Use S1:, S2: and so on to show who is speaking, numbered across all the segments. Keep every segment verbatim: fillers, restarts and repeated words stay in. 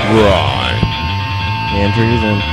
S1: Rhyme and Treason.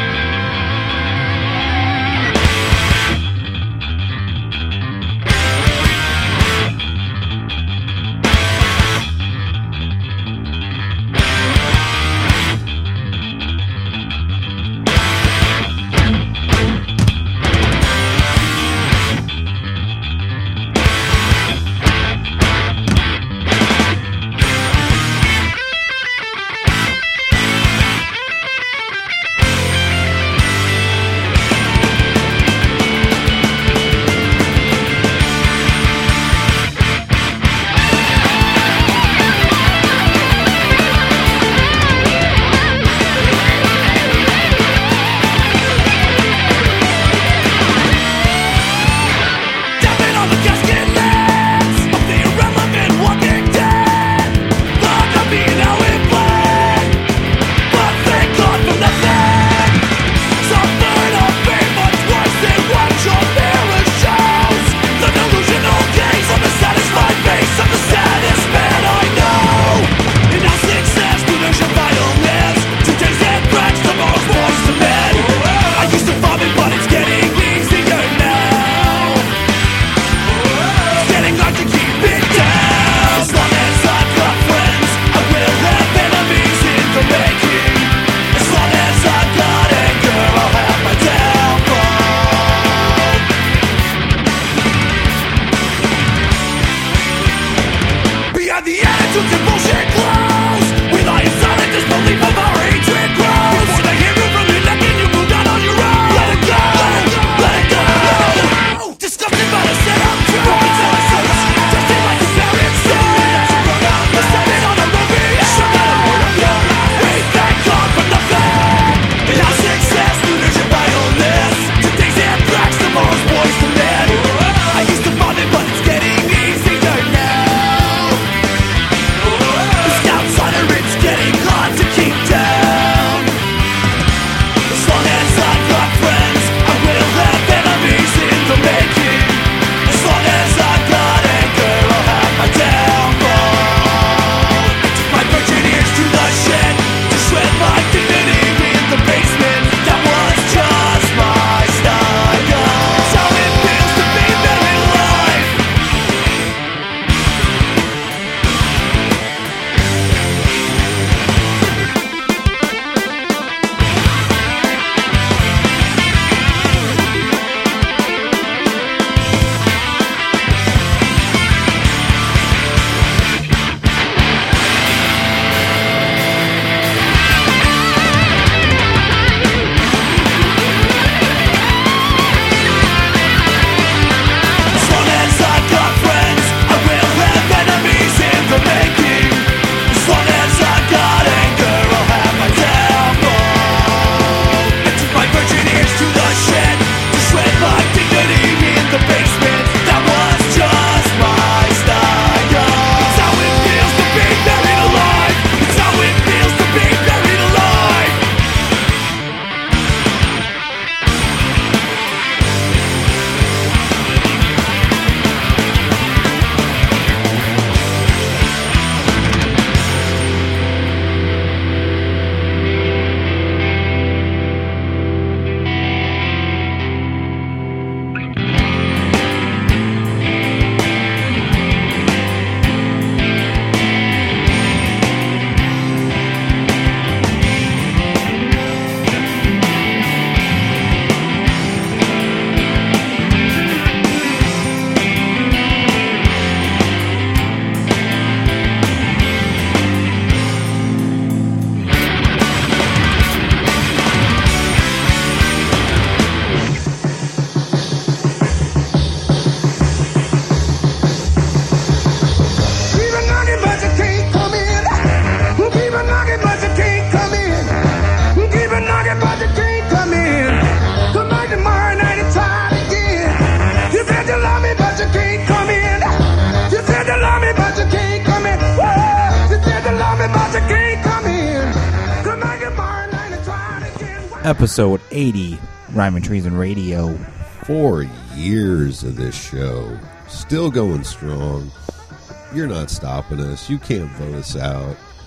S2: Episode eighty, Rhyme and Treason Radio.
S3: Four years of this show. Still going strong. You're not stopping us. You can't vote us out.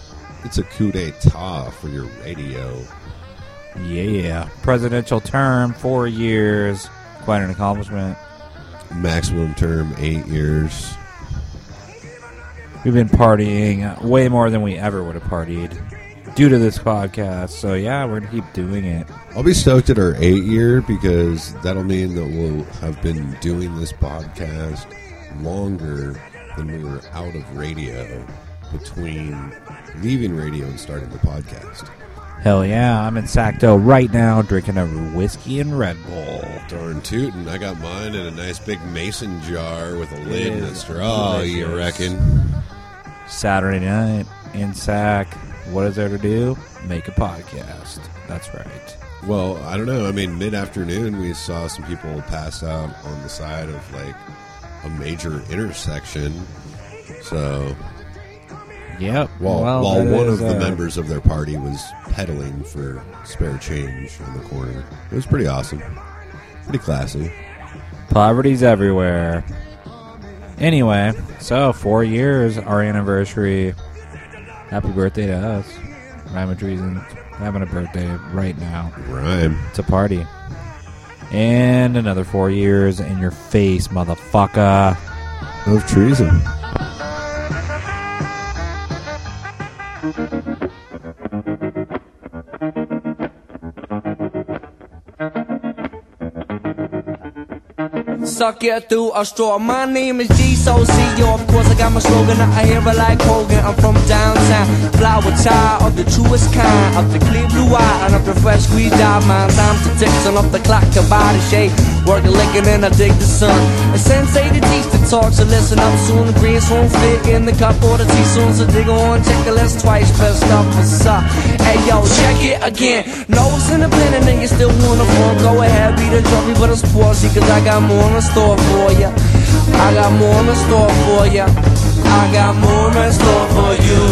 S3: It's a coup d'etat for your radio.
S2: Yeah. Presidential term, four years. Quite an accomplishment.
S3: Maximum term, eight years.
S2: We've been partying way more than we ever would have partied due to this podcast. So, yeah, we're going to keep doing it.
S3: I'll be stoked at our eight year because that'll mean that we'll have been doing this podcast longer than we were out of radio between leaving radio and starting the podcast.
S2: Hell yeah, I'm in Sacto right now drinking a whiskey and Red Bull.
S3: Darn tootin', I got mine in a nice big mason jar with a
S2: It
S3: lid and a
S2: is
S3: straw,
S2: delicious.
S3: you reckon?
S2: Saturday night in Sac. What is there to do? Make a podcast. That's right.
S3: Well, I don't know. I mean, mid-afternoon, we saw some people pass out on the side of, like, a major intersection. So,
S2: Yep.
S3: while,
S2: well,
S3: while
S2: that
S3: one
S2: is,
S3: of the
S2: uh,
S3: members of their party was peddling for spare change on the corner. It was pretty awesome. Pretty classy.
S2: Poverty's everywhere. Anyway, so four years, our anniversary. Happy birthday to us. Rhyme and Treason having a birthday right now.
S3: Rhyme.
S2: It's a party. And another four years in your face, motherfucker.
S3: Of treason.
S4: Suck it through a straw. My name is G So C. Yo, of course I got my slogan. I hear it like Hogan. I'm from downtown. Flower child of the truest kind. Of the clear blue eye and of the fresh squeezed out mind. Time to tick, turn off the clock to body shape. Work the licking and I dig the sun. A sensei to teach the talk, so listen up soon. The greens won't fit in the cup or the tea soon. So dig on, check the list twice. Best up what's up. Hey yo, check it again. Nose in the blender and you still wanna form. Go ahead, be the trophy, but it's porsy. Cause I got more in store for ya. I got more in store for ya. I got more in store for you.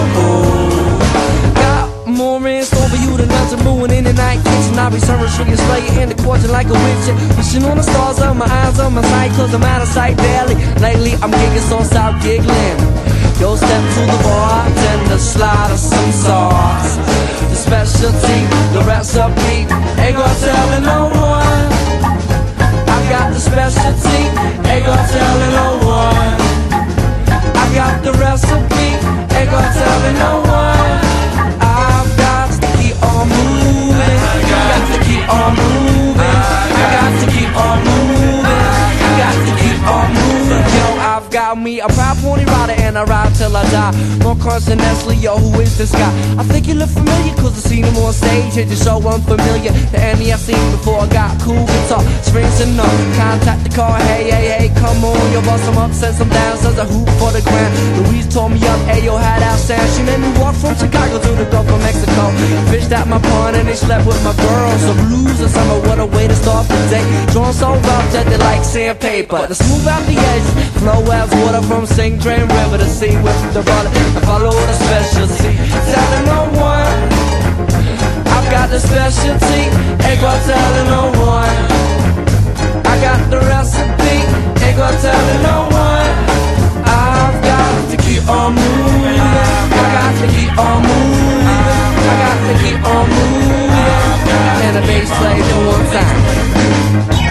S4: Got more in store for you than nothing brewing in the night kitchen. I'll be serving sugar straight in the kitchen like a witch. Wishing on the stars of my eyes on my sight. Cause I'm out of sight daily. Lately I'm gigging, so stop giggling. Yo, step to the bartender, slide of some sauce. The specialty, the recipe, ain't gonna tell no one. I got the specialty, ain't gonna tell no one. I got the recipe, ain't gonna tell no one. I've got to keep on moving, I got to keep on moving, I got to keep on moving, I got to keep on moving. Yo, I've got me a proud pony rider and I ride till I die. More coincidentally, yo, who is this guy? I think you look familiar cause I seen him on stage. Hit the show unfamiliar to any I've seen before. I got cool guitar, strings and all. Contact the car, hey, hey, hey, come on. Yo, bust him up, send some down, says a hoop for the grand. Louise told me up, hey, yo, had out sound. She made me walk from Chicago to the Gulf of Mexico. Fished out my pond and they slept with my girls. So blues or summer, what a way to start the day. Drawn so rough that they like sandpaper. To smooth out the edges, flow as water from Sing Drain River to sea with the brother. I follow the specialty, telling no one. I've got the specialty, ain't gonna tell no one. I got the recipe, ain't gonna tell no one. I've got to keep on moving, I got to keep on moving, I got to keep on moving. And the bass plays it one time.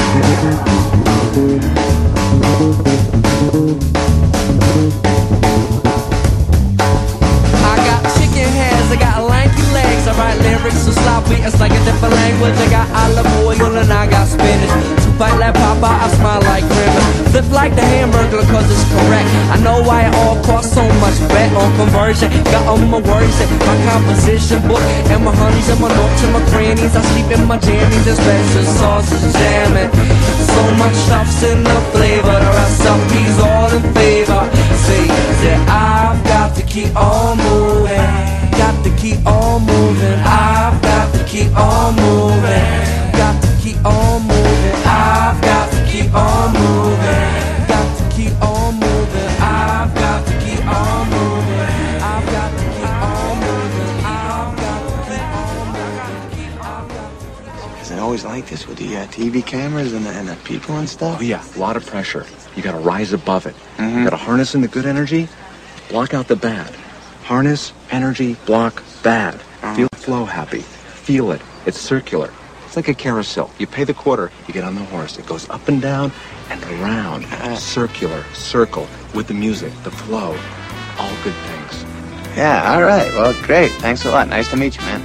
S4: I got chicken hands, I got lanky legs. I write lyrics so sloppy, it's like a different language. I got olive oil and I got spinach. Two bite like Papa, I smile like Grimace. Flip like the hamburger cause it's correct. I know why it all costs so much. Bet on conversion, got all my words in my composition book. And my honeys and my notes and my crannies. I sleep in my jammies and special sauces jamming. So much stuff's in the flavor, the recipe's all in favor. See that I've got to keep on moving, got to keep on moving. I've got to keep on moving, got to keep on moving. I've got to keep on moving, got to keep on moving. I've got to keep on moving, I've got to keep on moving. I've got to keep on moving. I've got to keep.
S5: Is it always like this with the uh, T V cameras and the, and the people and stuff?
S6: Oh yeah, a lot of pressure. You gotta rise above it.
S5: Mhm.
S6: You gotta harness in the good energy, block out the bad. Harness, energy, block, bad. Feel flow happy. Feel it. It's circular. It's like a carousel. You pay the quarter, you get on the horse. It goes up and down and around. Circular, circle, with the music, the flow. All good things.
S5: Yeah, all right. Well, great. Thanks a lot. Nice to meet you, man.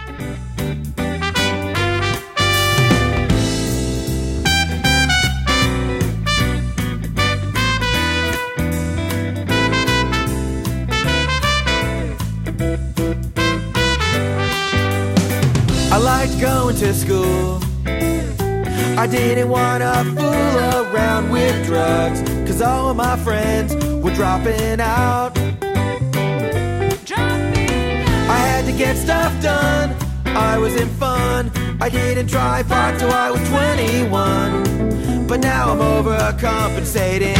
S4: I liked going to school. I didn't want to fool around with drugs, cause all of my friends were dropping out. I had to get stuff done, I was in fun. I didn't try pot till I was twenty-one, but now I'm overcompensating.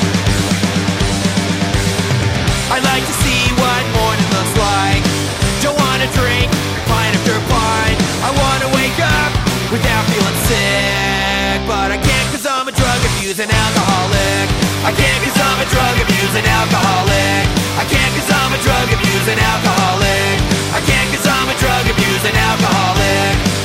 S4: I like to see what morning looks like. Don't wanna drink pint after pint. I wanna wake up without feeling sick, but I can't cause I'm a drug abusing alcoholic. I can't cause I'm a drug abusing alcoholic. I can't cause I'm a drug abusing alcoholic. I can't cause I'm a drug abusing alcoholic.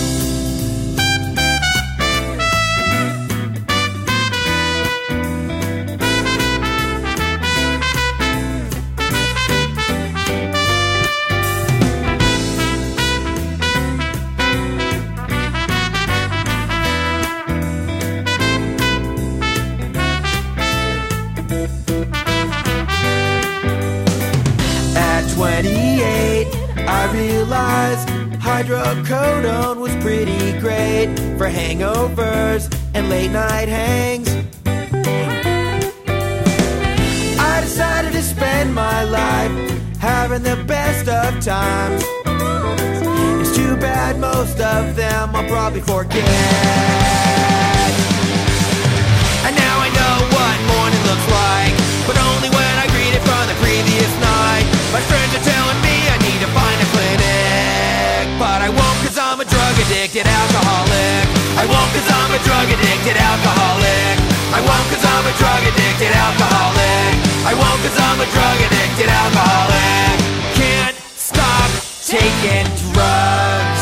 S4: twenty-eight, I realized hydrocodone was pretty great for hangovers and late night hangs. I decided to spend my life having the best of times. It's too bad most of them I'll probably forget. And now I know what morning looks like, but only when I greet it from the previous night. My friends are telling me I need to find a clinic, but I won't cause I'm a drug addicted alcoholic. I won't cause I'm a drug addicted alcoholic. I won't cause I'm a drug addicted alcoholic. I won't cause I'm a drug addicted alcoholic. Can't stop taking drugs.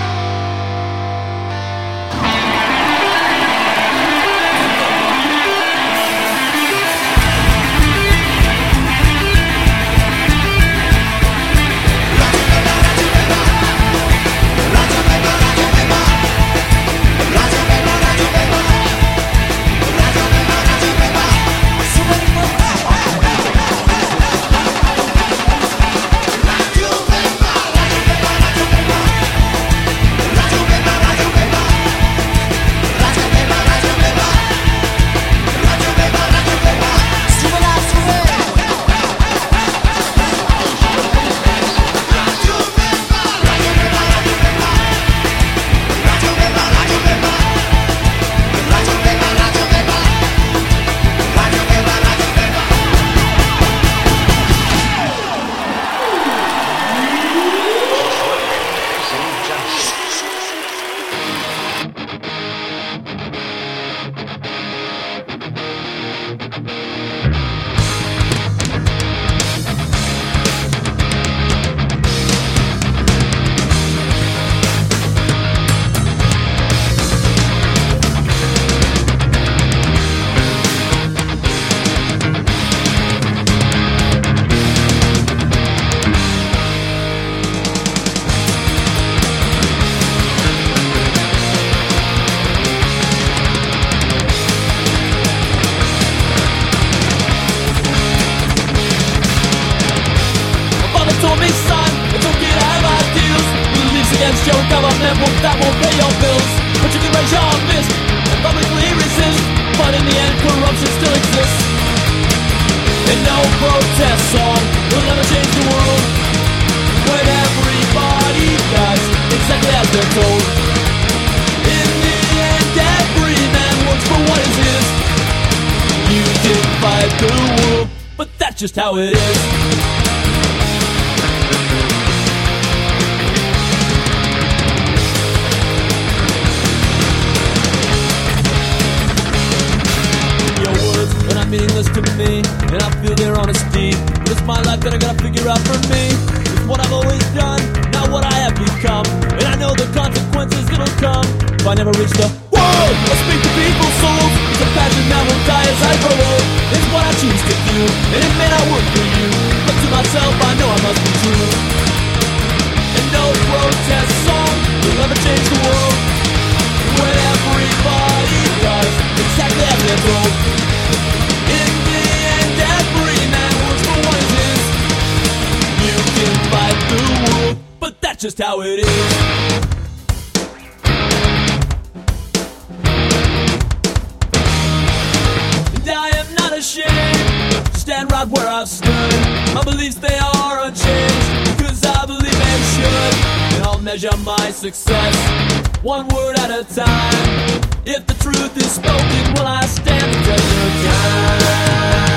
S7: Just how it is. Your words are not meaningless to me, and I feel their honesty. But it's my life that I gotta figure out for me. It's what I've always done, not what I have become. And I know the consequences that'll come if I never reach the whoa. I speak to people's souls. It's a passion that will die as I grow old. It's what I choose to do, and it may not work for you, but to myself I know I must be true. And no protest song will ever change the world when everybody does exactly as they're told. In the end, every man works for what is his. You can fight the world, but that's just how it is. And I am not ashamed to stand right where I've stood. My beliefs, they are unchanged, because I believe they should. And I'll measure my success one word at a time. If the truth is spoken, will I stand the test of time?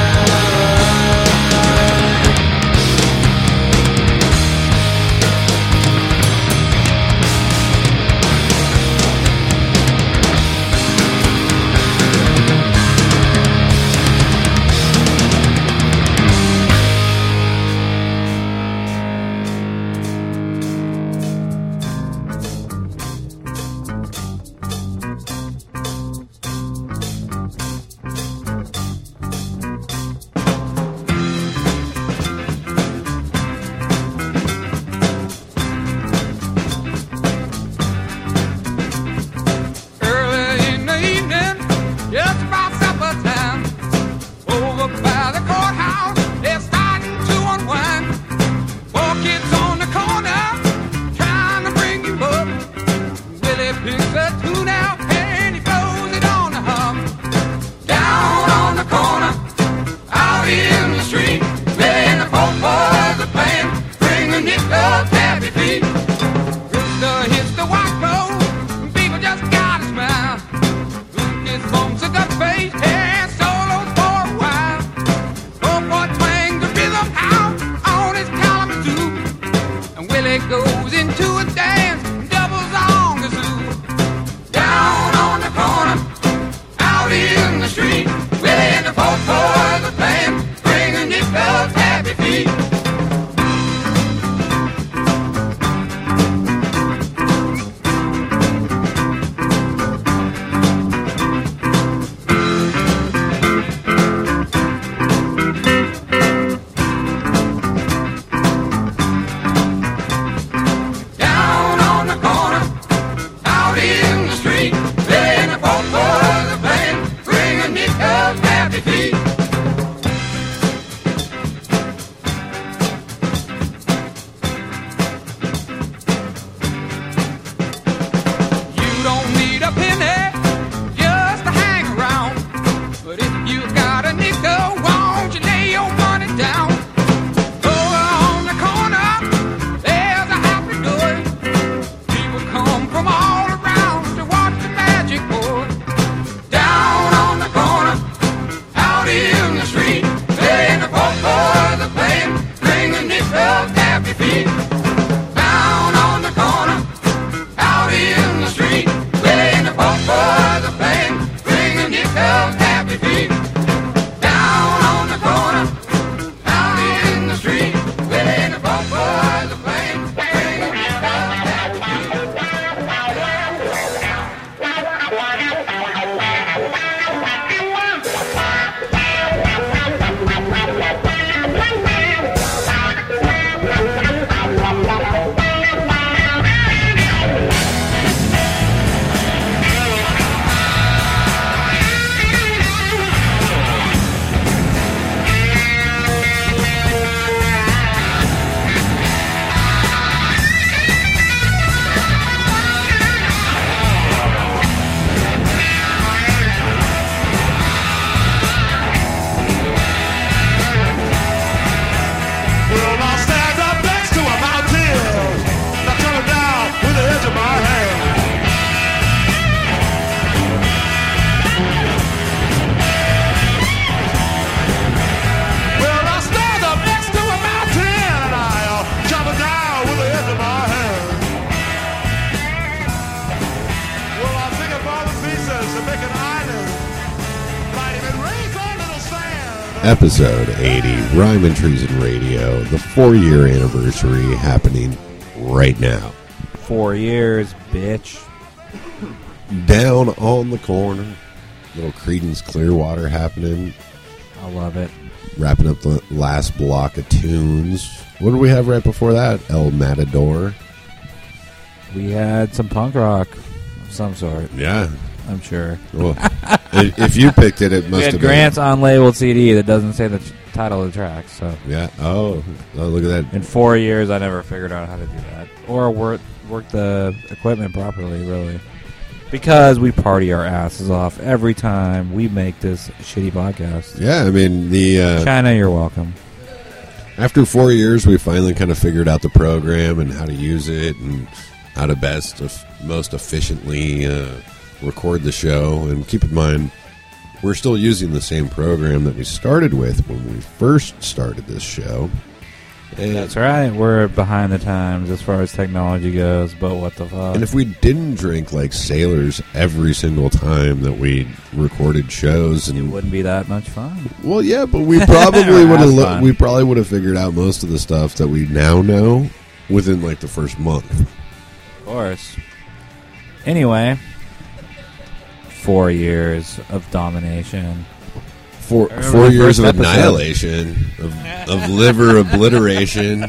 S3: episode eighty, Rhyme and Treason Radio, the four-year anniversary happening right now.
S2: Four years, bitch.
S3: Down on the corner, little Creedence Clearwater happening.
S2: I love it.
S3: Wrapping up the last block of tunes. What did we have right before that? El Matador.
S2: We had some punk rock of some sort.
S3: Yeah.
S2: I'm sure.
S3: Well, if you picked it, it must
S2: we had
S3: have
S2: Grant's
S3: been.
S2: unlabeled C D that doesn't say the t- title of the track. So
S3: Yeah. Oh, oh, look at that.
S2: in four years, I never figured out how to do that or work work the equipment properly, really, because we party our asses off every time we make this shitty podcast.
S3: Yeah, I mean, the uh,
S2: China, you're welcome.
S3: after four years, we finally kind of figured out the program and how to use it and how to best, of, most efficiently uh, record the show. And keep in mind, we're still using the same program that we started with when we first started this show. And,
S2: That's right. We're behind the times as far as technology goes, but what the fuck?
S3: and if we didn't drink like sailors every single time that we recorded shows,
S2: it
S3: and
S2: wouldn't be that much fun.
S3: well, yeah, but we probably would have
S2: That's
S3: lo-
S2: fun.
S3: we probably would have figured out most of the stuff that we now know within like the first month.
S2: Of course. Anyway, four years of domination.
S3: Four,
S2: I remember
S3: four
S2: the
S3: years
S2: first
S3: of
S2: episode.
S3: annihilation, of, of liver obliteration.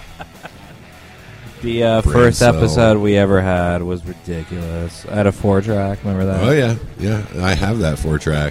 S2: The uh,
S3: Brain
S2: first
S3: cell.
S2: episode we ever had was ridiculous. I had a four track. Remember that?
S3: Oh yeah, yeah. I have that four track.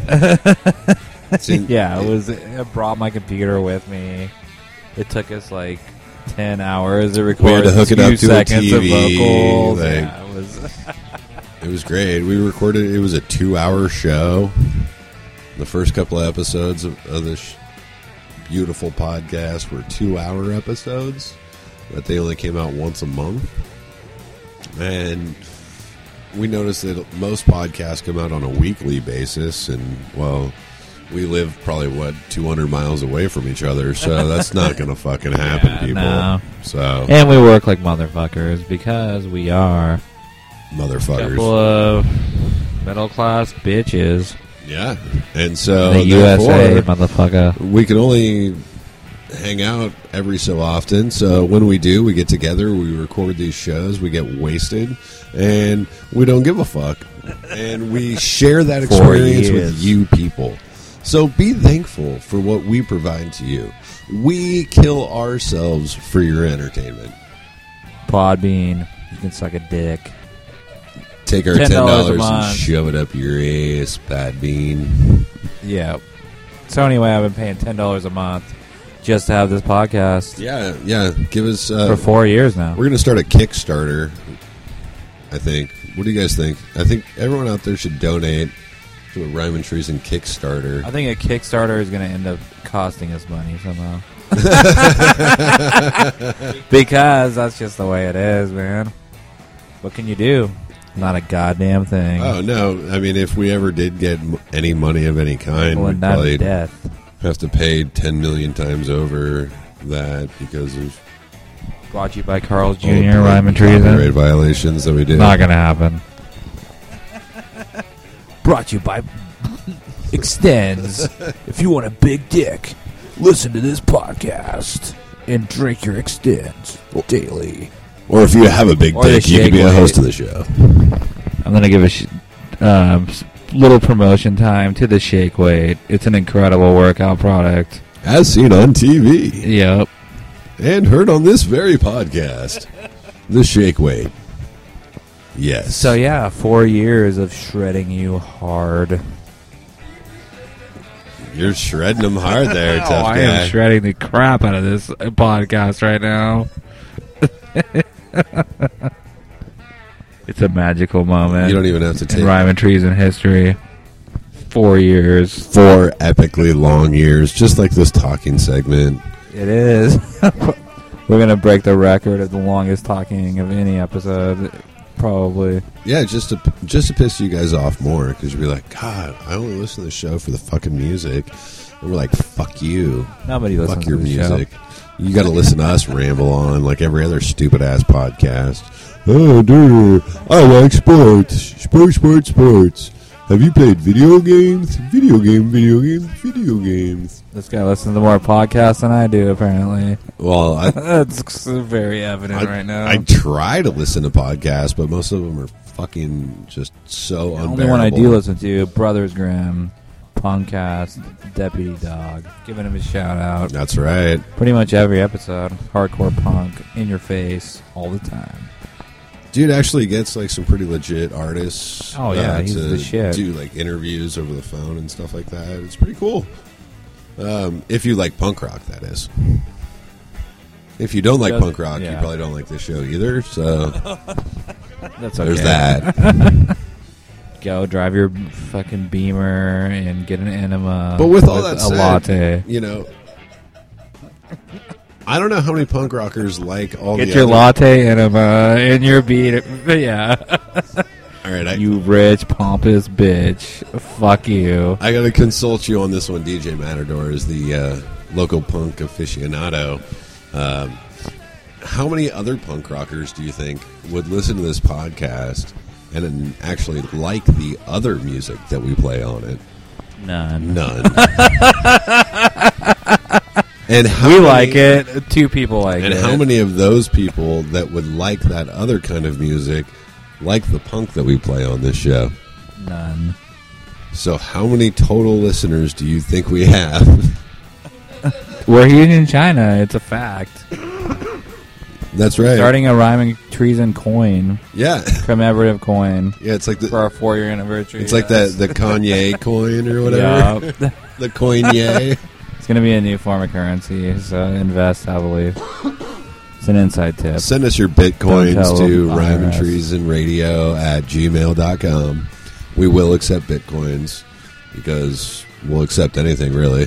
S3: Seen-
S2: Yeah, it was. I brought my computer with me. It took us like ten hours to record.
S3: We had to hook it
S2: two
S3: up to a
S2: seconds
S3: T V,
S2: of vocals.
S3: like-
S2: Yeah, it was.
S3: It was great. We recorded. It was a two-hour show. The first couple of episodes of, of this beautiful podcast were two-hour episodes, but they only came out once a month. And we noticed that most podcasts come out on a weekly basis, and well, we live probably what two hundred miles away from each other, so that's not going to fucking happen,
S2: Yeah,
S3: people.
S2: no.
S3: So
S2: And we work like motherfuckers because we are a
S3: motherfuckers,
S2: couple of middle class bitches.
S3: yeah. And so
S2: the U S A,
S3: therefore,
S2: motherfucker.
S3: we can only hang out every so often. So when we do, we get together, we record these shows, we get wasted, and we don't give a fuck. And we share that
S2: Four
S3: experience with
S2: years.
S3: you people. So be thankful for what we provide to you. We kill ourselves for your entertainment.
S2: Podbean, you can suck a dick.
S3: Take our
S2: ten
S3: ten
S2: dollars a
S3: dollars and
S2: month.
S3: shove it up your ass, bad bean.
S2: Yeah. So anyway, I've been paying ten dollars a month just to have this podcast
S3: Yeah, yeah. Give us. Uh,
S2: for four years now.
S3: We're going to start a Kickstarter, I think. What do you guys think? I think everyone out there should donate to a Rhyme and Treason Kickstarter.
S2: I think a Kickstarter is going to end up costing us money somehow. Because that's just the way it is, man. What can you do? Not a goddamn thing.
S3: Oh, no. I mean, if we ever did get m- any money of any kind,
S2: well,
S3: we'd
S2: not
S3: probably
S2: death.
S3: have to pay ten million times over that because of
S2: Brought to you by Carl's
S3: all
S2: Junior
S3: the
S2: Rhyme and
S3: copyright
S2: Treason.
S3: violations that we did.
S2: Not going to happen. Brought to you by Extends. If you want a big dick, listen to this podcast and drink your Extends daily.
S3: Or if you have a big
S2: Or the
S3: dick, you can be a
S2: shake
S3: host
S2: weight.
S3: of the show.
S2: I'm going to give a sh- um, s- little promotion time to the Shake Weight. It's an incredible workout product.
S3: As seen on T V.
S2: Yep.
S3: And heard on this very podcast. The Shake Weight. Yes.
S2: So, yeah, four years of shredding you hard.
S3: You're shredding them hard there,
S2: Oh,
S3: tough
S2: I
S3: guy.
S2: am shredding the crap out of this podcast right now. It's a magical moment.
S3: You don't even have to
S2: in
S3: take
S2: Rhyme and Treason history. Four years.
S3: four epically long years, just like this talking segment.
S2: It is. We're going to break the record of the longest talking of any episode, probably.
S3: Yeah, just to just to piss you guys off more, because you'll be like, God, I only listen to the show for the fucking music. And we're like, fuck you.
S2: Nobody listens
S3: Fuck your
S2: to the
S3: music.
S2: show.
S3: You got to listen to us ramble on like every other stupid ass podcast. Oh, dude, I like sports, sports, sports, sports. Have you played video games? Video game, video games, video games.
S2: This guy listens to more podcasts than I do, apparently.
S3: Well, I,
S2: That's very evident
S3: I,
S2: right now.
S3: I try to listen to podcasts, but most of them are fucking just so
S2: the
S3: unbearable.
S2: only one I do listen to, Brothers Grimm, Punkcast, Deputy Dog. Giving him a shout out.
S3: That's right.
S2: Pretty much every episode. Hardcore punk, in your face, all the time.
S3: Dude actually gets like some pretty legit artists.
S2: Oh, yeah,
S3: uh,
S2: he's
S3: to
S2: the shit.
S3: do like interviews over the phone and stuff like that. It's pretty cool. Um, if you like punk rock, that is. If you don't like
S2: Does-
S3: punk rock, you
S2: yeah.
S3: probably don't like this show either. So
S2: That's okay.
S3: there's that.
S2: Go drive your fucking Beamer and get an enema.
S3: But with all that
S2: a
S3: said,
S2: latte.
S3: you know, I don't know how many punk rockers like all
S2: Get
S3: the
S2: your
S3: other-
S2: latte enema and your beat. Yeah.
S3: All right, I,
S2: You rich, pompous bitch. Fuck you.
S3: I got to consult you on this one. D J Matador is the uh, local punk aficionado. Um, how many other punk rockers do you think would listen to this podcast and then actually like the other music that we play on it?
S2: None.
S3: None. And how
S2: We
S3: many,
S2: like it. Two people like
S3: And
S2: it.
S3: how many of those people that would like that other kind of music like the punk that we play on this show?
S2: None.
S3: So how many total listeners do you think we have?
S2: We're huge in China. It's a fact.
S3: That's right.
S2: Starting a rhyming treason coin,
S3: Yeah.
S2: commemorative coin
S3: Yeah, it's like
S2: for
S3: the
S2: our four-year anniversary.
S3: it's like that the Kanye coin or whatever.
S2: Yeah.
S3: The Koinye.
S2: It's going to be a new form of currency, so invest heavily. It's an inside tip.
S3: Send us your
S2: Don't
S3: bitcoins
S2: tell
S3: to
S2: I R S.
S3: rhyme and treason radio at gmail dot com. We will accept bitcoins because we'll accept anything really.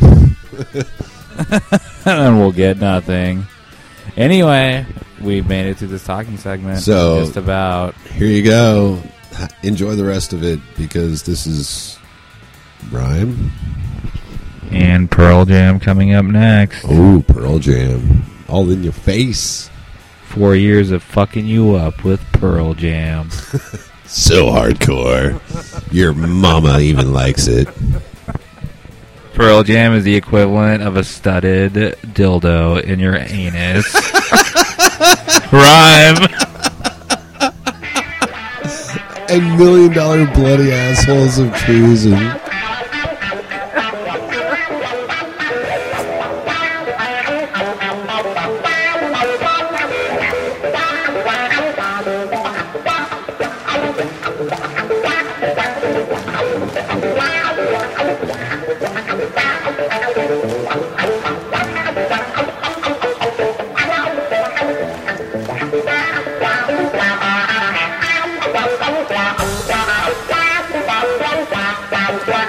S2: And we'll get nothing. Anyway, we made it to this talking segment.
S3: So-
S2: just about.
S3: Here you go. Ha- Enjoy the rest of it because this is rhyme.
S2: And Pearl Jam coming up next.
S3: Oh, Pearl Jam. All in your face.
S2: Four years of fucking you up with Pearl Jam.
S3: So hardcore. Your mama even likes it.
S2: Pearl Jam is the equivalent of a studded dildo in your anus. Rhyme.
S3: And million dollar bloody assholes of treason.
S8: Bye.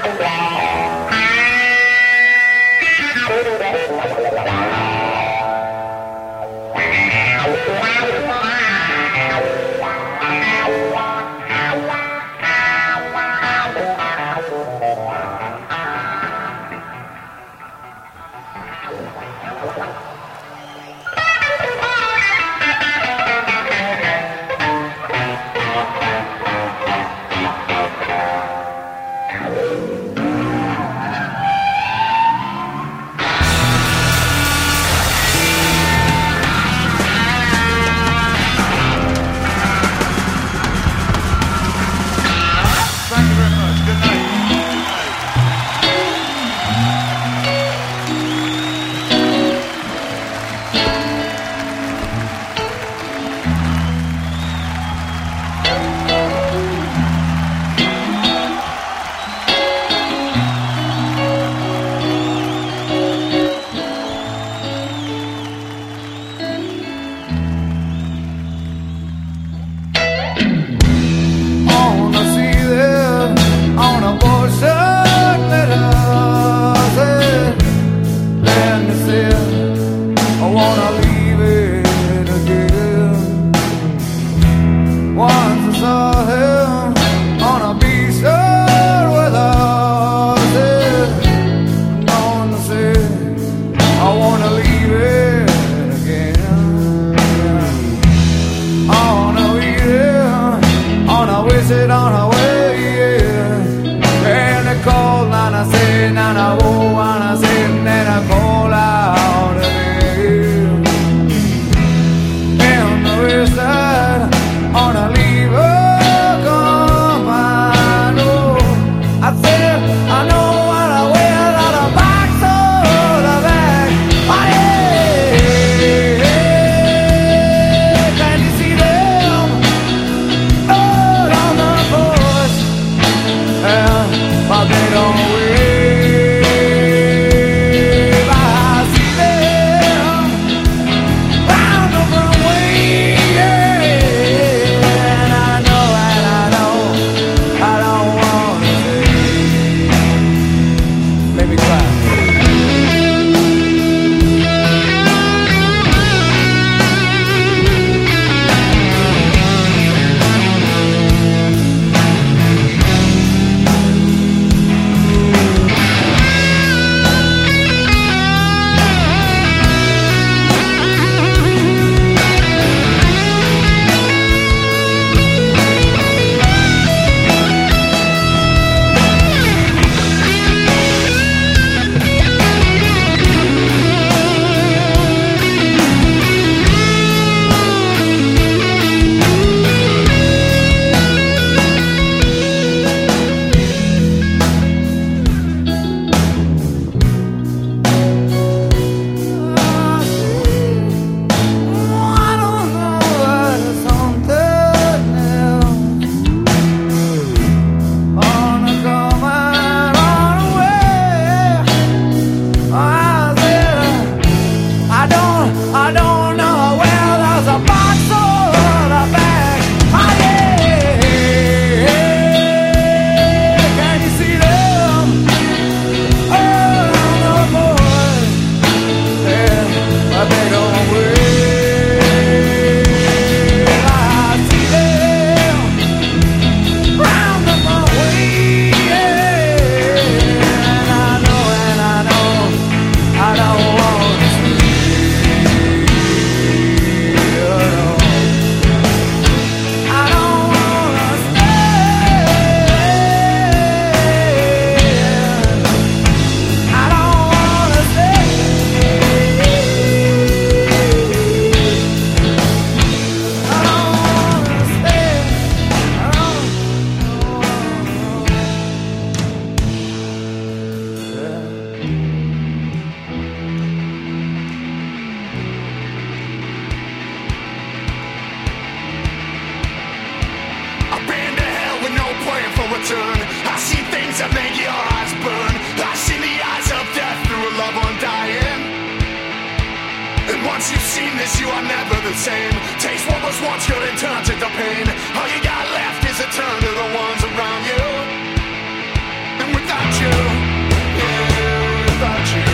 S8: turn. I see things that make your eyes burn. I see the eyes of death through a love undying. And once you've seen this, you are never the same. Taste what was once good and turn to the pain. All you got left is a turn to the ones around you. And without you, yeah, without you,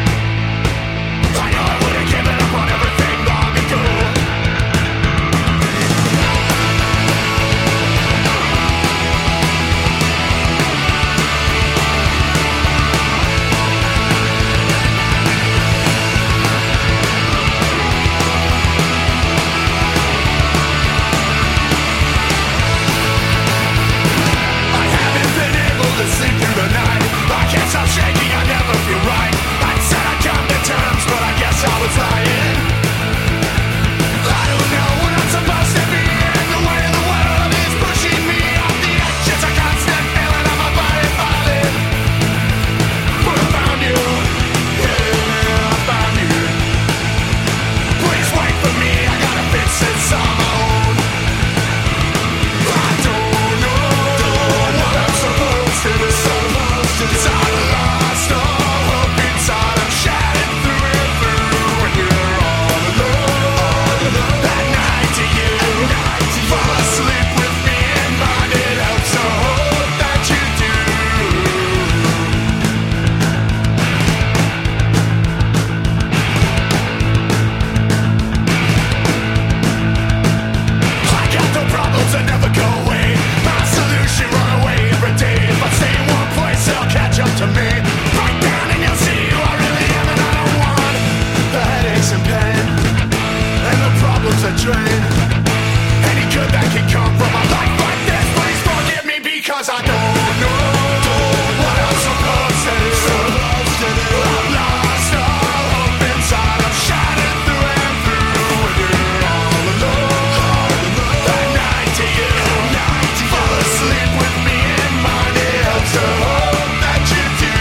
S8: I know I would have given up on everything long ago. Sleep through the night. I can't stop shaking, I never feel right. I said I'd come to terms, but I guess I was lying. I don't know what I'm supposed to be in. The way the world is pushing me off the edge. It's a constant feeling of my body falling. But I found you, yeah, I found you. Please wait for me, I gotta fix this on my own. I don't know what I'm supposed to do. Inside I'm lost, all hope inside I'm shattered through and through. When you're all alone, that night to you, fall asleep with me in mind. It helps to hope that you do. I got no problems that never go away. My solution, run away every day. If I stay in one place, they'll catch up to me. Right down and you'll see who I really am, and I don't want the headaches and pain and the problems that drain any good that can come from a life like this. Please forgive me because I don't know what I'm supposed to do. I'm lost, all hope inside. I'm shattered through and through. When you're all alone, that night to you, fall asleep with me in mind. It helps to hope that you do.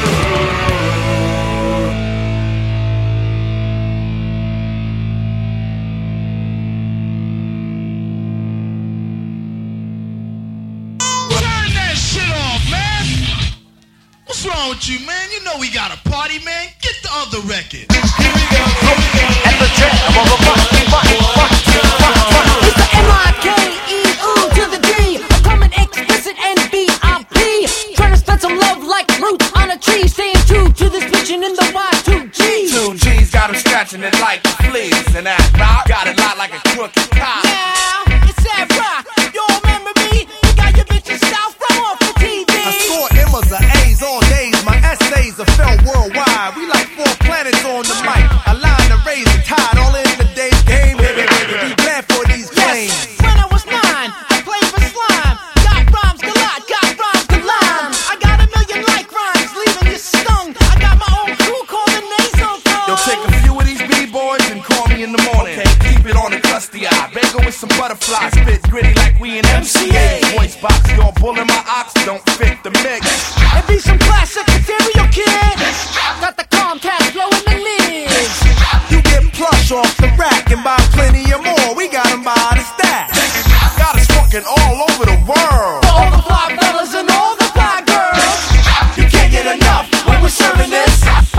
S9: Turn that shit off, man. What's wrong with you, man? You know we got a party, man. Get the other record.
S4: It's the M I K E U to the D. I'm coming explicit and V I P. Trying to spread some love like roots on a tree. Staying true to this vision in the Y two G.
S8: Two G's got him scratching it like the fleas. And that rock got it locked like a crooked cop.
S4: Now, it's that rock. You all remember me? You got your bitches south from off the T V.
S9: I score M's or A's on days. My essays are felt worldwide. We like four planets on the mic. I line the rays and tide all in the day's game. Baby, baby, be glad for these claims.
S4: Yes, when I was nine, I played for slime. Got rhymes galot, got rhymes galime. I got a million like rhymes, leaving you stung. I got my own crew called the Nasal Tongue.
S8: Yo, take a few of these B-boys and call me in the morning. Okay, keep it on the crusty eye. Bagel with some butterflies, spit gritty like we in M C A. Voice box, your bull in my ox don't fit the mix.
S4: It be some classic material, kid. Got the Comcast blowing the lids.
S9: You get plush off the rack and buy plenty of more. We got them by the stack.
S8: Got us fucking all over the world.
S4: For all the fly fellas and all the fly girls.
S8: You can't get enough when we're serving this.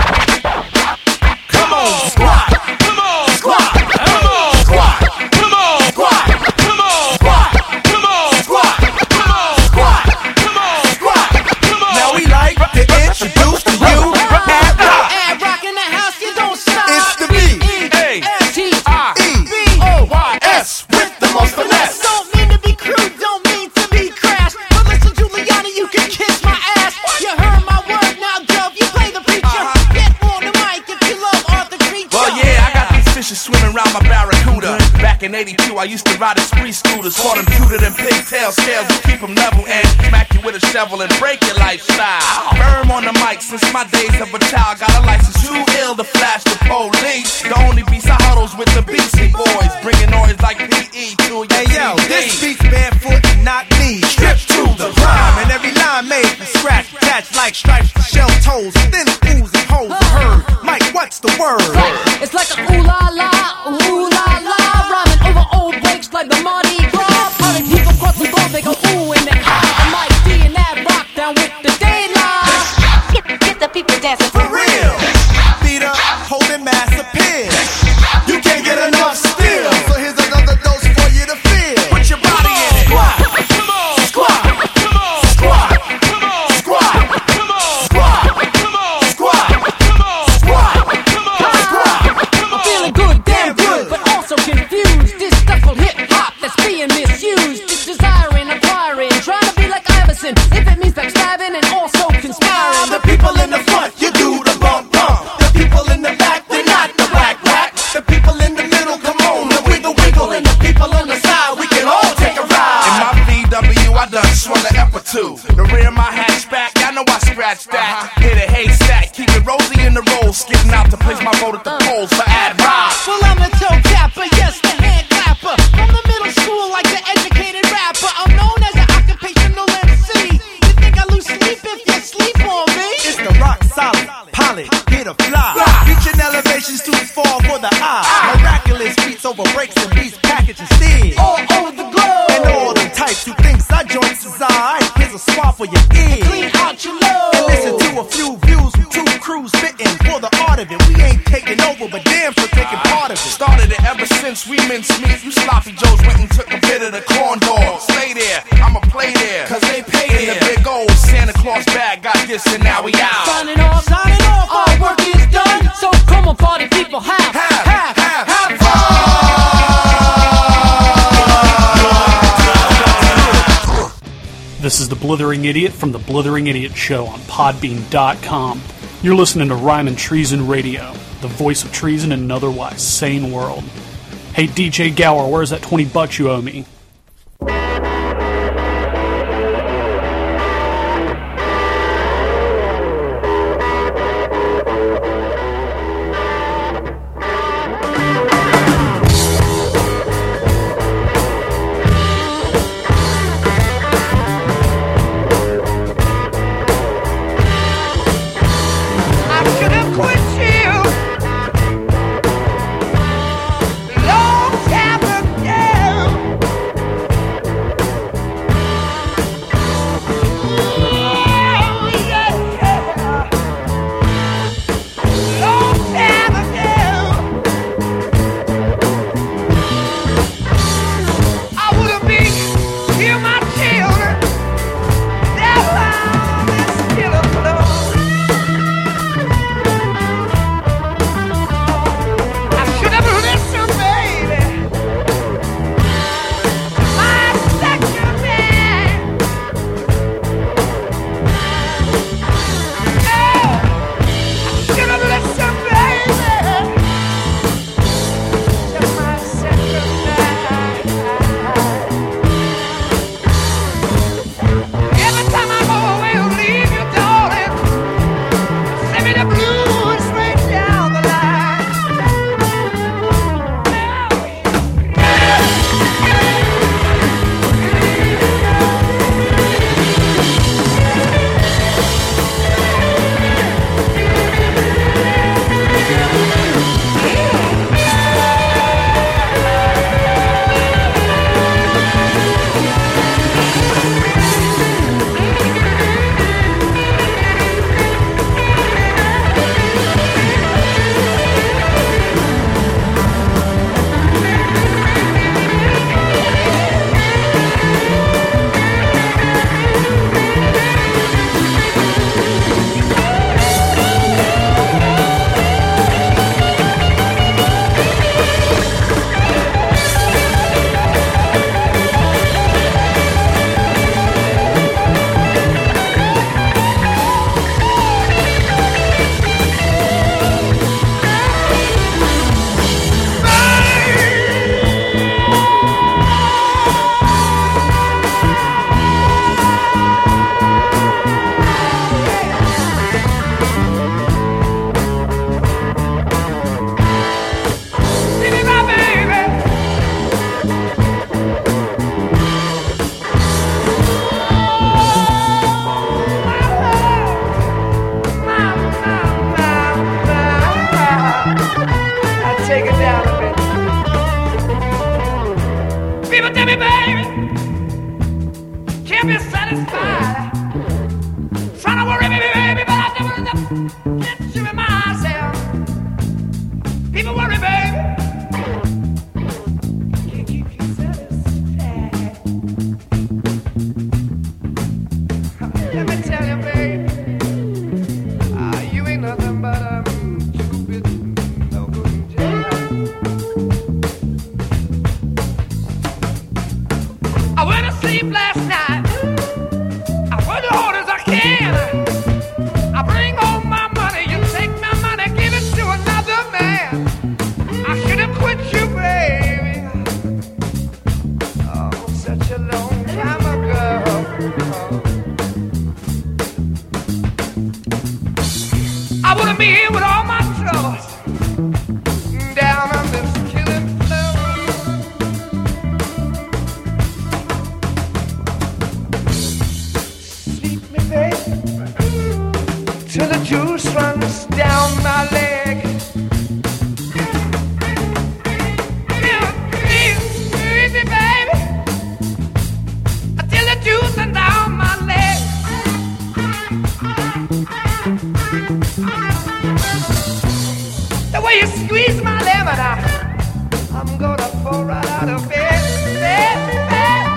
S8: Come on, squat. Come on, squat. Come on, squat. Come on, squat. Come on, squat. Come on, squat. Come on, squat. Come on, squat. Come on.
S9: Now we like to introduce to you Ad Rock.
S4: Ad Rock in the house, you don't stop.
S9: It's the B
S8: A
S4: S T
S8: I
S9: E
S4: B O
S8: Y S with the most finesse.
S4: Don't mean to be crude, don't mean to be crass. But listen, Giuliani, you can kiss my ass. You heard my word, now Dove, you play the preacher.
S8: Uh-huh.
S4: Get on the mic if you love Arthur Treacher.
S8: Well, yeah, I got these fishes swimming around my barracuda. Back in eighty-two, I used to ride a spree scooters. Call them tutored and pigtail scales to keep them level and smack you with a shovel and break your lifestyle. Firm on the mic since my days of a child. Got a license too ill to flash the police. The only beast I huddles with the Beastie Boys. Bringing noise like P E to your
S9: Hey yo,
S8: T V.
S9: this beat's barefoot and not me. Strip to the rhyme, and every line made from scratch, attached like stripes to shell toes. Then oohs and hoes are heard. Mike, what's the word?
S4: It's like a ooh la la, ooh la la. Rhyming over old breaks like the Mardi Gras. Party people cross the globe, they go ooh and they ah. I'm like D and
S9: for the eye. Miraculous feats over breaks and beats, package and steel. All over the globe. And all the types who thinks our joints is alright. Here's a swap for your ears. Clean out your load. And listen to a few views from two crews spitting for the art of it. We ain't taking over, but damn sure taking part of it.
S8: Started it ever since we minced meat. You sloppy joes went and took a bit of the corn dog. Stay there, I'ma play there, cause they pay there. In the big old Santa Claus bag, got this and now we out.
S4: Signing off, signing off, our work is done. So come on, party people, have, have, have, have, have fun.
S10: This is the Blithering Idiot from the Blithering Idiot Show on Podbean dot com. You're listening to Rhyme and Treason Radio, the voice of treason in an otherwise sane world. Hey, D J Gower, where's that twenty bucks you owe me?
S4: I went to sleep last night. I
S11: I'm gonna fall right out of bed. bed, bed,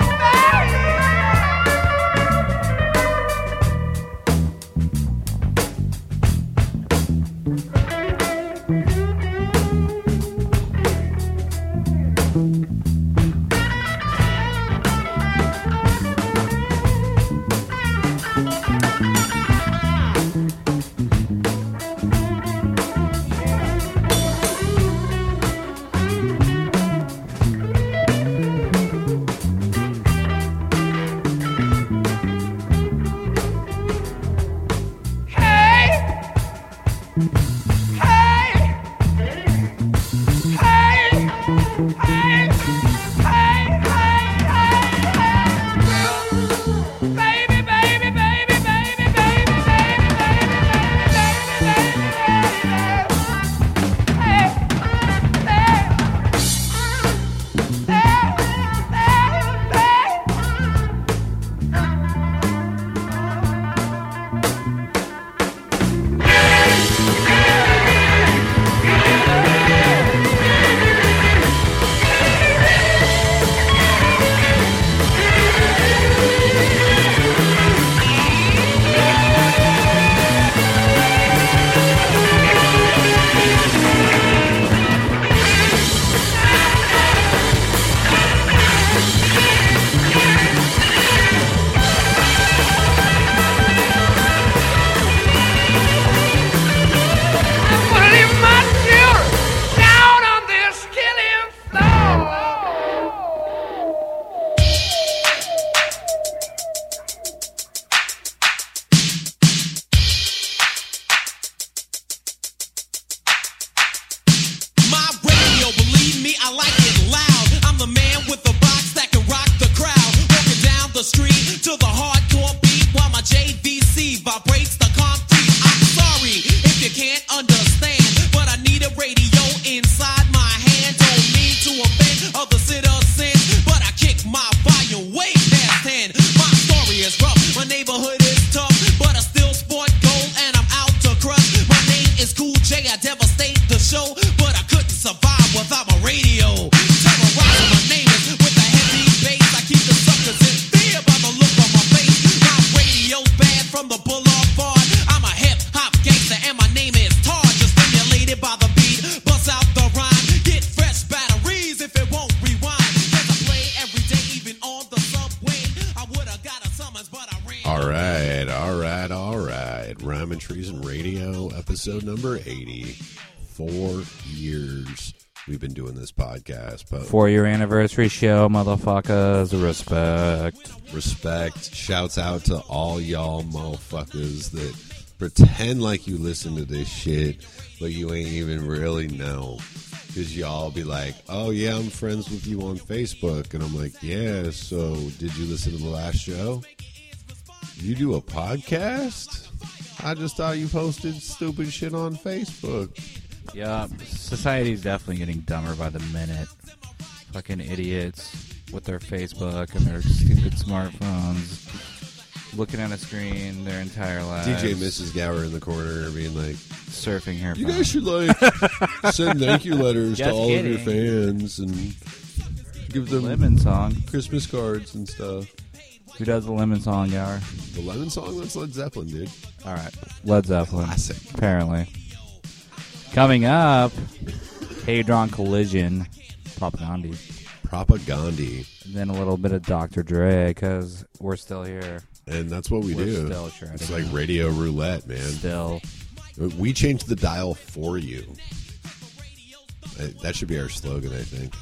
S3: Episode number eighty. Four years we've been doing this podcast. But
S2: Four-year anniversary show, motherfuckers. Respect.
S3: Respect. Shouts out to all y'all motherfuckers that pretend like you listen to this shit, but you ain't even really know. Because y'all be like, oh, yeah, I'm friends with you on Facebook. And I'm like, yeah, so did you listen to the last show? You do a podcast? I just thought you posted stupid shit on Facebook.
S2: Yeah, society's definitely getting dumber by the minute. Fucking idiots with their Facebook and their stupid smartphones, looking at a screen their entire lives.
S3: D J Missus Gower in the corner being like,
S2: surfing her
S3: you
S2: phone.
S3: guys should like send thank you letters
S2: Just
S3: to all
S2: kidding.
S3: of your fans and give them
S2: Lemon song.
S3: Christmas cards and stuff.
S2: Who does the Lemon song, Gower?
S3: The Lemon song? That's Led Zeppelin, dude.
S2: All right. Led Zeppelin.
S3: Classic.
S2: Apparently. Coming up, Hadron Collision, Propaganda.
S3: Propaganda.
S2: And then a little bit of Doctor Dre, because we're still here.
S3: And that's what we
S2: we're
S3: do.
S2: Still shredding.
S3: It's like radio roulette, man.
S2: Still.
S3: We changed the dial for you. That should be our slogan, I think.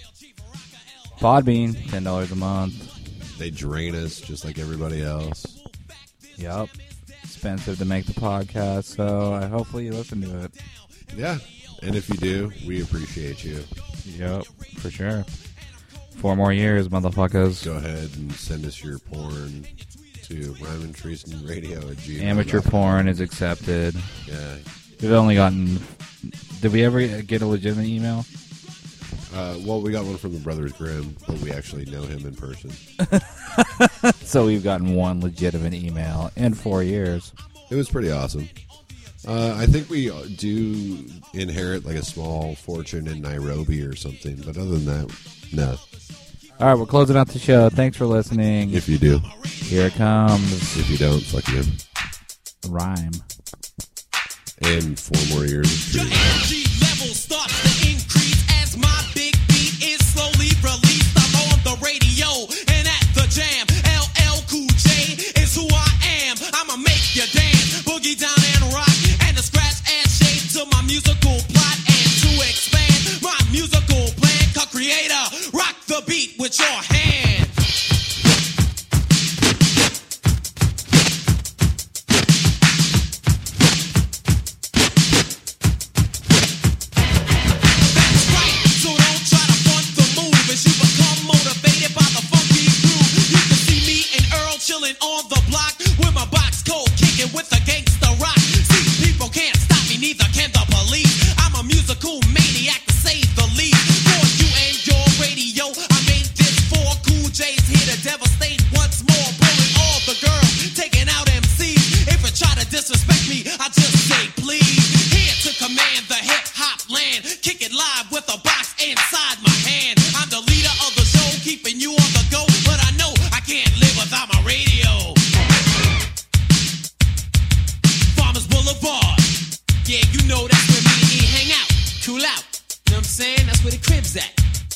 S2: Podbean, ten dollars a month.
S3: They drain us just like everybody else.
S2: Yep. Expensive to make the podcast, so I hopefully you listen to it.
S3: Yeah. And if you do, we appreciate you.
S2: Yep, for sure. Four more years, motherfuckers.
S3: Go ahead and send us your porn to Ryman Treason Radio at gmail.
S2: Amateur porn is accepted.
S3: Yeah.
S2: We've only gotten... Did we ever get a legitimate email?
S3: Uh, well, we got one from the Brothers Grimm, but we actually know him in person.
S2: So we've gotten one legitimate email in four years.
S3: It was pretty awesome. Uh, I think we do inherit like a small fortune in Nairobi or something, but other than that, no.
S2: All right, we're closing out the show. Thanks for listening.
S3: If you do.
S2: Here it comes.
S3: If you don't, fuck you.
S2: Rhyme.
S3: And four more years of
S8: Your
S3: truth.
S8: energy level starts to increase as my big beat is slowly released. I'm on the radio and at the jam. L L Cool J is who I am. I'ma make you dance, boogie down and rock, and the scratch and shake to my musical plot. And to expand my musical plan, co-creator, rock the beat with your hand. Chilling on the block with my box coat, kicking with the gangsta rock. See, people can't stop me, neither can the police. I'm a musical maniac to say the least. For you and your radio, I made this for Cool J's here to devastate once more. Pulling all the girls, taking out M Cs. If you try to disrespect me, I just say please. Here to command the hip hop land, kick it live with a box inside my hand. I'm the leader of the show, keeping you on the go, but I know I can't live without my radio. Farmers Boulevard, yeah, you know that's where me and E hang out, cool out. You know what I'm saying? That's where the crib's at.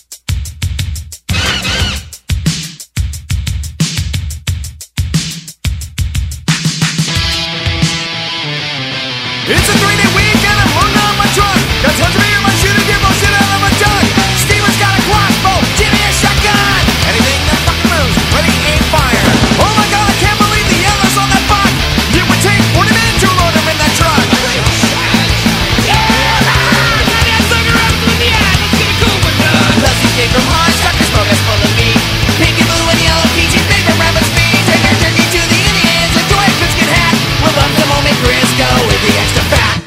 S9: It's a three-day week and I'm loading on my truck. Got tons of beer in my shoe to get more shit out of my jug. Steven's got a crossbow, Jimmy a shotgun. Anything that fucking moves, ready, aim, fire. Oh my god, I can't believe the yellows on that bike. It would take forty minutes to load them in that truck. Yeah, man! Turn that sucker up to the eye, let's get a cool one done. Lusty cake from Hans, Doctor Smoke is full of meat. Pink and blue and yellow peachy, paper rabbit speed. Take our turkey to the Indians, enjoy a biscuit hat. We'll bump the moment Crisco with the extra fat.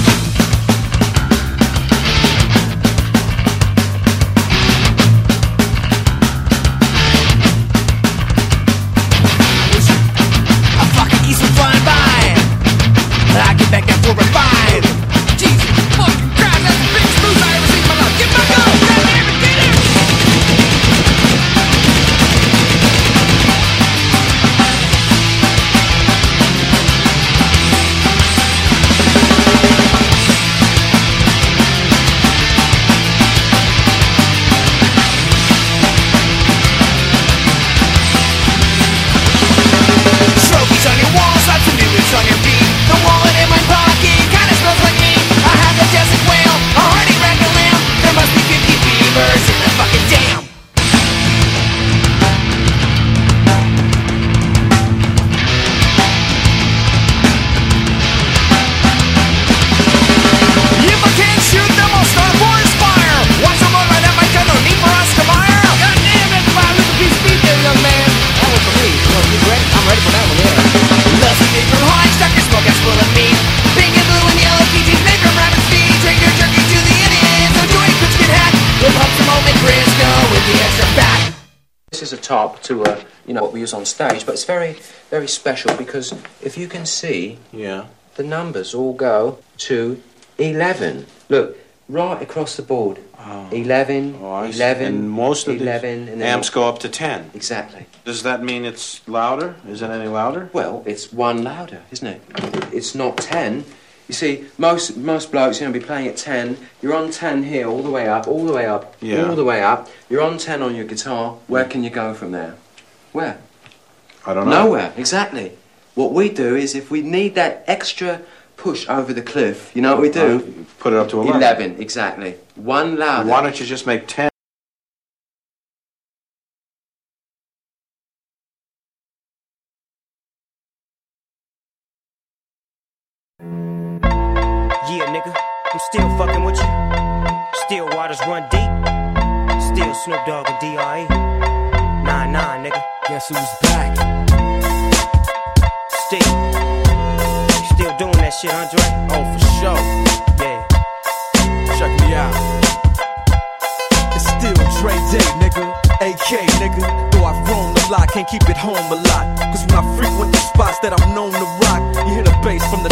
S9: I fucking eat some flying by. I get back at four or five. Jesus fucking Christ, that's the biggest booze I ever seen in my life. Get back up, get it, get it. Trophies on your walls, lots of newbies on your feet. The wallet in my pocket kinda smells like me. I have the desert whale, a hearty racket lamb. There must be fifty beavers in the fucking dam. If I can't shoot them, I'll start forest fire. Watch them run right at my gun, no need for Oscar Mayer. God damn, that's five with a piece of speed there, young man. That was for me. You ready? I'm ready for that one, yeah. Lusty big from Heinz, Doctor Smoke has full of meat. Pink and blue and yellow peaches, make her rabbit speed. Drink your jerky to the Indians, so do a biscuit hat. We'll pump some moment Crisco with the extra fat.
S6: This is a top to uh, you know what we use on stage, but it's very, very special because if you can see,
S12: Yeah.
S6: the numbers all go to eleven. Look, right across the board. eleven,
S12: Oh, I see.
S6: eleven,
S12: And most of
S6: eleven,
S12: the
S6: and then
S12: amps go up to ten.
S6: Exactly.
S12: Does that mean it's louder? Is it any louder?
S6: Well, it's one louder, isn't it? It's not ten. You see, most most blokes, you know, be playing at ten. You're on ten here, all the way up, all the way up,
S12: Yeah.
S6: all the way up. You're on ten on your guitar. Where can you go from there? Where?
S12: I don't know.
S6: Nowhere, exactly. What we do is if we need that extra push over the cliff, you know what we do?
S12: Uh, put it up to eleven.
S6: eleven, exactly. One louder.
S12: Why don't you just make ten?
S13: Yeah, nigga, I'm still fucking with you. Still waters run deep. Still Snoop Dogg and D R E. Nah, nah, nigga. Guess who's back? Still. Still doing that shit, Andre? Oh, for sure. Yeah. Check me out.
S9: It's still Dre Day, nigga. A K, nigga. Though I've roamed a lot, can't keep it home a lot. Cause when I frequent the spots that I'm known to rock, you hear the bass from the truck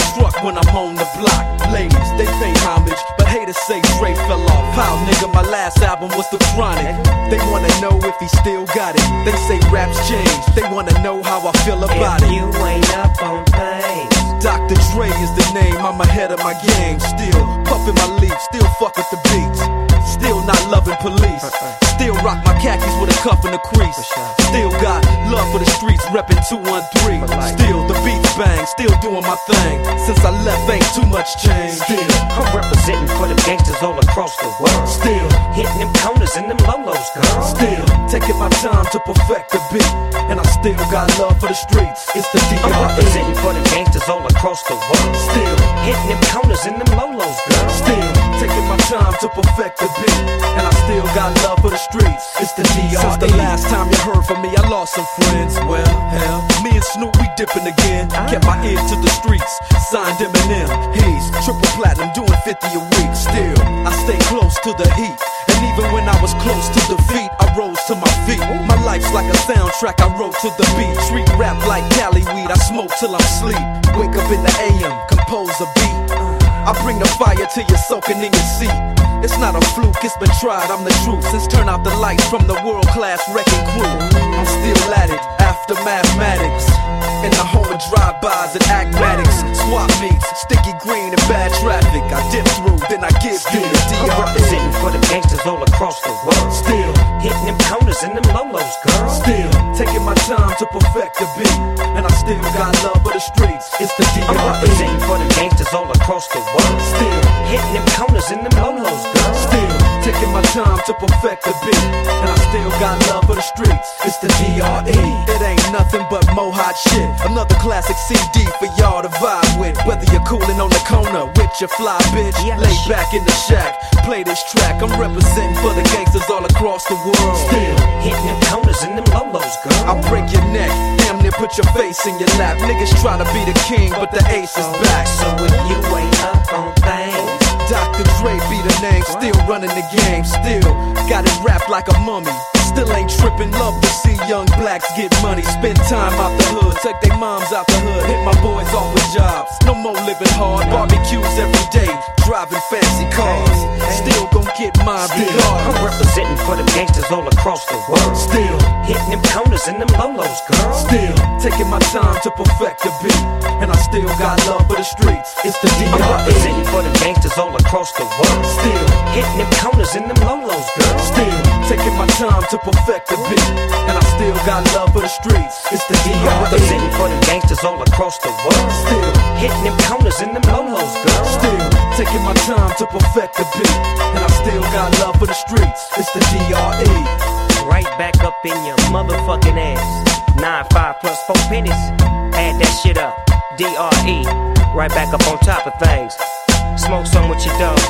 S9: when I'm on the block. Ladies, they pay homage, but haters say Dre fell off. How, nigga, my last album was The Chronic. They wanna know if he still got it. They say raps changed, they wanna know how I feel about
S13: if
S9: it.
S13: you ain't up on things,
S9: Doctor Dre is the name, I'm ahead of my game. Still puffin' my leaf, still fuck with the beats. Still not loving police. Still rock my khakis with a cuff and a crease. Still got love for the streets, reppin' two one three. Still the beats bang, still doing my thing. Since I left, ain't too much change.
S13: Still, I'm representing for them gangsters all across the world.
S9: Still
S13: hitting them corners and them lolos, girl.
S9: Still taking my time to perfect the beat, and I still got love for the streets. It's the D R E.
S13: I'm representing for them gangsters all across the world.
S9: Still
S13: hitting them corners and them lolos, girl.
S9: Still taking my time to perfect the beat, and I still got love for the streets. It's the D R E. Since the last time you heard from me, I lost some friends. Well, hell, me and Snoop, we dipping again. Kept my ear to the streets, signed Eminem. He's triple platinum, doing fifty a week. Still, I stay close to the heat, and even when I was close to defeat, I rose to my feet. My life's like a soundtrack, I wrote to the beat. Street rap like Cali weed, I smoke till I'm sleep. Wake up in the A M, compose a beat. I bring the fire till you're soaking in your seat. It's not a fluke, it's been tried, I'm the truth. Since turn out the lights from the world-class wrecking crew, I'm still at it, after mathematics. In the home of drive-bys and acmatics, swap meets, sticky green and bad traffic. I dip through, then I give you the D R E.
S13: I'm representing for them gangsters all across the world.
S9: Still
S13: hitting them corners and them lolos, girl.
S9: Still taking my time to perfect the beat, and I still got love for the streets. It's the D R E.
S13: I'm representing for them gangsters all across the world.
S9: Still
S13: hitting them corners and them lolos, girl.
S9: Still taking my time to perfect the beat, and I still got love for the streets. It's the D R E. It ain't nothing but mo hot shit. Another classic C D for y'all to vibe with. Whether you're coolin' on the corner with your fly bitch,
S13: yeah,
S9: lay back in the shack, play this track. I'm representing for the gangsters all across the world.
S13: Still hitting them corners and them lolos, girl.
S9: I'll break your neck, damn near put your face in your lap. Niggas try to be the king, but the ace is back.
S13: So if you ain't up on things,
S9: Doctor Dre be the name, still running the game, still got it wrapped like a mummy. Still ain't trippin', love to see young blacks get money. Spend time out the hood, take their moms out the hood, hit my boys off with jobs. No more living hard, barbecues every day, driving fancy cars. Still gon' get mine regardless.
S13: I'm representing for them gangsters all across the world.
S9: Still
S13: hitting them corners and them lolos, girl.
S9: Still taking my time to perfect the beat, and I still got love for the streets. It's the D R E.
S13: I'm representing for them gangsters all across the world.
S9: Still
S13: hitting them corners and them lolos, girl.
S9: Still taking my time to perfect the beat, and I still got love for the streets. It's the D R E.
S13: I'm representing for them gangsters all across the world.
S9: Still
S13: hitting them corners and them lolos, girl.
S9: Still taking my time to perfect the beat, and I still got love for the streets. It's the D R E.
S13: Right back up in your motherfucking ass. Nine five plus four pennies. Add that shit up. D R E. Right back up on top of things. Smoke some with your dog.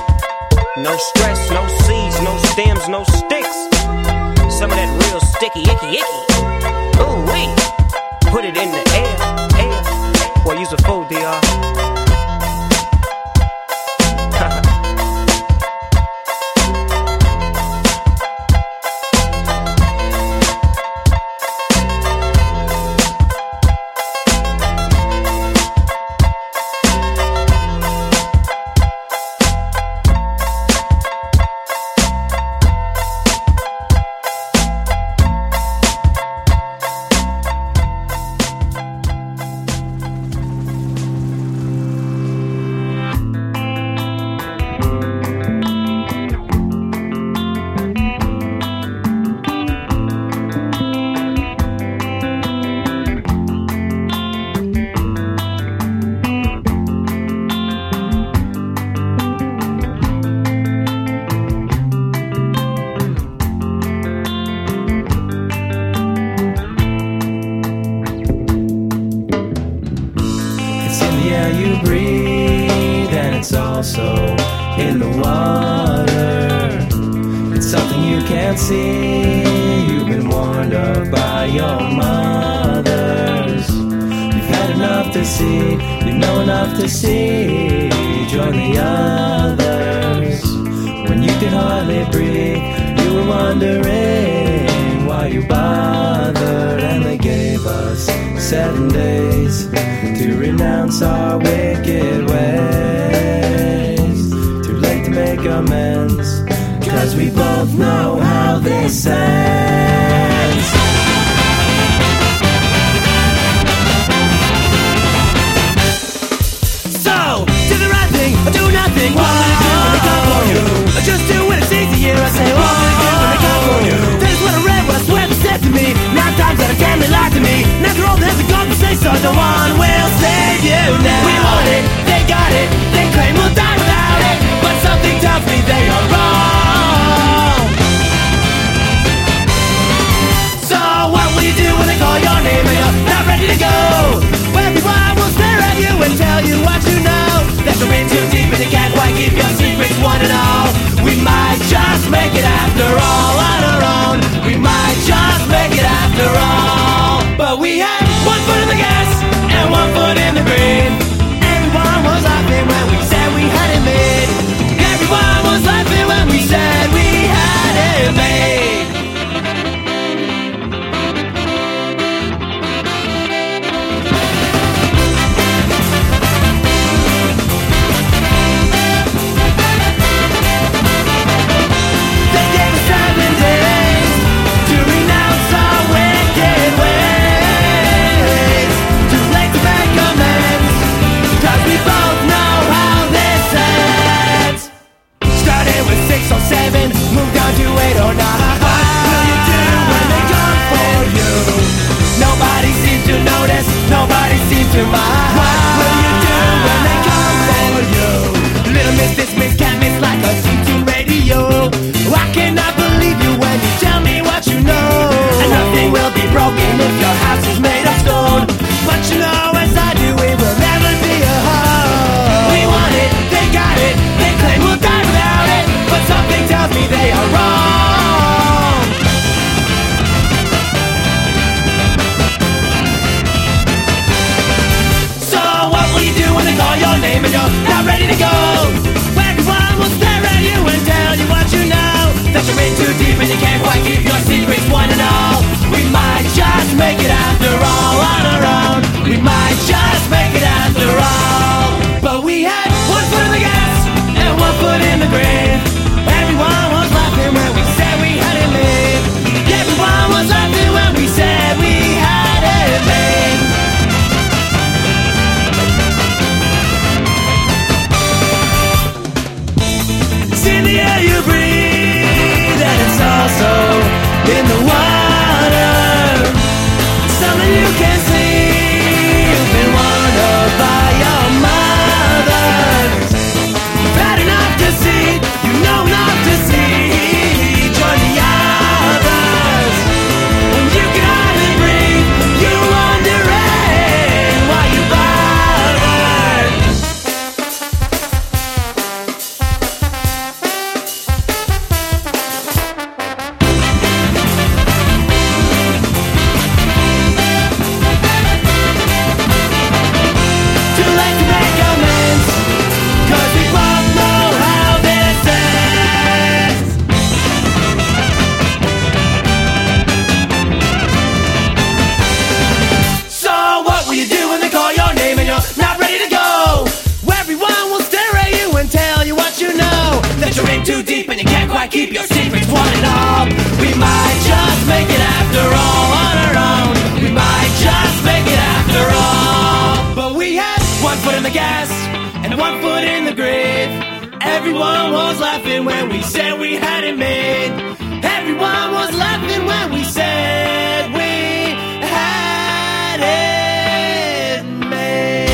S13: No stress, no seeds, no stems, no sticks. Some of that real sticky, icky, icky. Ooh, wee. Put it in the air, air. Boy, use a fool, D R.
S14: Wondering why you bothered, and they gave give us seven days to renounce our wicked ways. Too late to make amends, cause we both know how this ends.
S9: So, do the right thing or do nothing. What will you do when they come for you? Or just do when it's easier. I say, what will you do when they come for you? This is what I read, what I swear they said to me. Nine times out of ten they lied to me. And after all, there's a God to say so. No one will save you now. We want it, they got it. They claim we'll die without it. But something tells me they are wrong. So what will you do when they call your name and you're not ready to go? Everyone will stare at you and tell you what you know. That you're in too deep and you can't quite keep your secrets, one and all. We might just make it after all on our own. We might just make it after all. But we had one foot in the gas and one foot in the green. Everyone was laughing when we said we had it made. Everyone was laughing when we said we had it made. Move down to eight or nine. What will you do when they come for you? Nobody seems to notice, nobody seems to mind. What will you do when they come for you? Little miss, this miss, can't miss like a T-tune radio. I cannot believe you when you tell me what you know. And nothing will be broken if your house is made of stone. But you know as I do, it will never be a home. We want it, they got it, they claim we'll die without it. But something tells me they are wrong. So what will you do when they call your name and you're not ready to go? Everyone will stare at you and tell you what you know. That you're in too deep and you can't quite keep your secrets, one and all. We might just make it after all on our own. We might just make it after all. But we had one foot in the gas and one foot in the grave. Everyone was laughing when we said we had it made. Everyone was laughing when we said we had it made. It's in the air you breathe, and it's also in the water. Something you can't see. You've been warned of by your mother. Bad enough to see, you know not to see. Join the others. When you can hardly breathe, you're wondering why you bothered. Too late to make amends, cause we both know how this ends. So what will you do when they call your name and you're not ready to go? Everyone will stare at you and tell you what you know. That you're in too deep and you can't quite keep your secrets, one and all. We might just make it after all on our own. We might just make it after all. But we had one foot in the gas and one foot in the grave. Everyone was laughing when we said we had it made. Everyone was laughing when we said we had it made.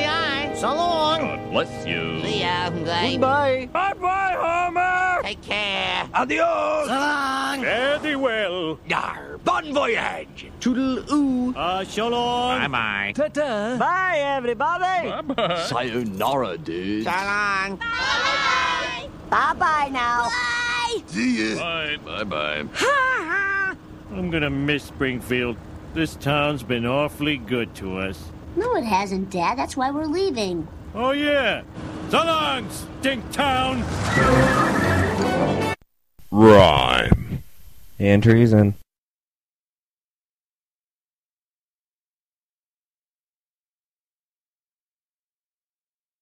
S15: Aye, aye. So long.
S16: God bless you.
S15: See ya.
S16: Goodbye.
S15: Bye-bye, Homer. Take care. Adios. So long.
S16: Fare thee well.
S15: Yar. Bon voyage. Toodle-oo.
S16: Uh, so long.
S15: Bye-bye.
S16: Ta-ta.
S15: Bye, everybody.
S16: Bye-bye.
S15: Sayonara, dude. So long.
S17: Bye. Bye-bye now. Bye.
S16: See ya. Bye. Bye-bye. I'm gonna miss Springfield. This town's been awfully good to us.
S17: No, it hasn't, Dad. That's why we're leaving.
S16: Oh, yeah. So long, stink town.
S1: Rhyme and Treason.